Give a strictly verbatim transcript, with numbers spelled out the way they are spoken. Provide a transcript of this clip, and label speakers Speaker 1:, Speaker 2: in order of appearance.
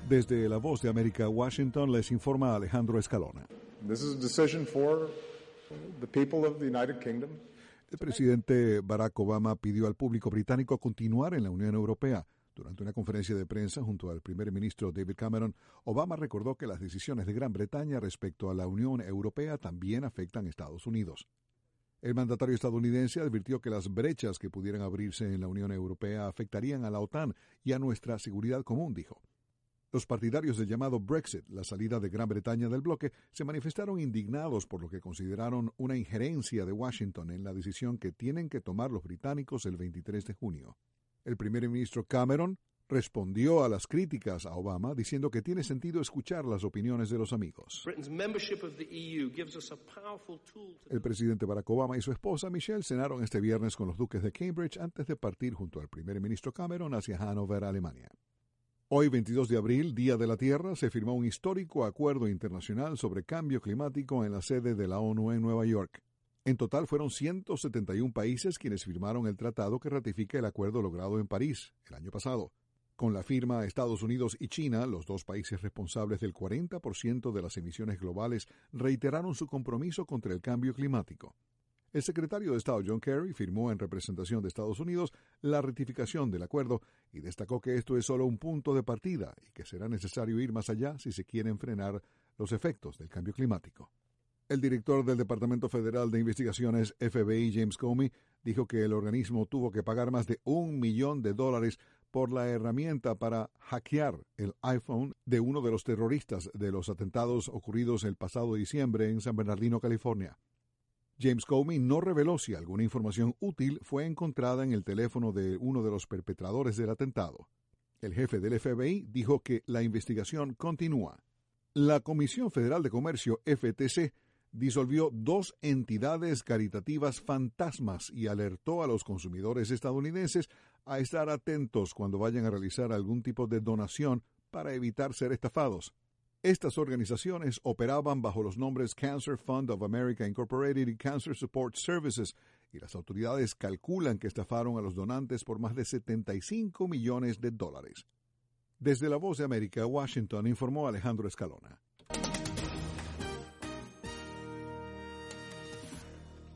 Speaker 1: Desde La Voz de América, Washington, les informa Alejandro Escalona.
Speaker 2: This is a decision for the people of the United Kingdom.
Speaker 1: El presidente Barack Obama pidió al público británico continuar en la Unión Europea. Durante una conferencia de prensa junto al primer ministro David Cameron, Obama recordó que las decisiones de Gran Bretaña respecto a la Unión Europea también afectan a Estados Unidos. El mandatario estadounidense advirtió que las brechas que pudieran abrirse en la Unión Europea afectarían a la OTAN y a nuestra seguridad común, dijo. Los partidarios del llamado Brexit, la salida de Gran Bretaña del bloque, se manifestaron indignados por lo que consideraron una injerencia de Washington en la decisión que tienen que tomar los británicos el veintitrés de junio. El primer ministro Cameron respondió a las críticas a Obama diciendo que tiene sentido escuchar las opiniones de los amigos. El presidente Barack Obama y su esposa Michelle cenaron este viernes con los duques de Cambridge antes de partir junto al primer ministro Cameron hacia Hannover, Alemania. Hoy, veintidós de abril, Día de la Tierra, se firmó un histórico acuerdo internacional sobre cambio climático en la sede de la ONU en Nueva York. En total fueron ciento setenta y uno países quienes firmaron el tratado que ratifica el acuerdo logrado en París el año pasado. Con la firma, Estados Unidos y China, los dos países responsables del cuarenta por ciento de las emisiones globales, reiteraron su compromiso contra el cambio climático. El secretario de Estado John Kerry firmó en representación de Estados Unidos la ratificación del acuerdo y destacó que esto es solo un punto de partida y que será necesario ir más allá si se quieren frenar los efectos del cambio climático. El director del Departamento Federal de Investigaciones F B I, James Comey, dijo que el organismo tuvo que pagar más de un millón de dólares por la herramienta para hackear el iPhone de uno de los terroristas de los atentados ocurridos el pasado diciembre en San Bernardino, California. James Comey no reveló si alguna información útil fue encontrada en el teléfono de uno de los perpetradores del atentado. El jefe del F B I dijo que la investigación continúa. La Comisión Federal de Comercio, F T C, disolvió dos entidades caritativas fantasmas y alertó a los consumidores estadounidenses a estar atentos cuando vayan a realizar algún tipo de donación para evitar ser estafados. Estas organizaciones operaban bajo los nombres Cancer Fund of America Incorporated y Cancer Support Services, y las autoridades calculan que estafaron a los donantes por más de setenta y cinco millones de dólares. Desde La Voz de América, Washington, informó Alejandro Escalona.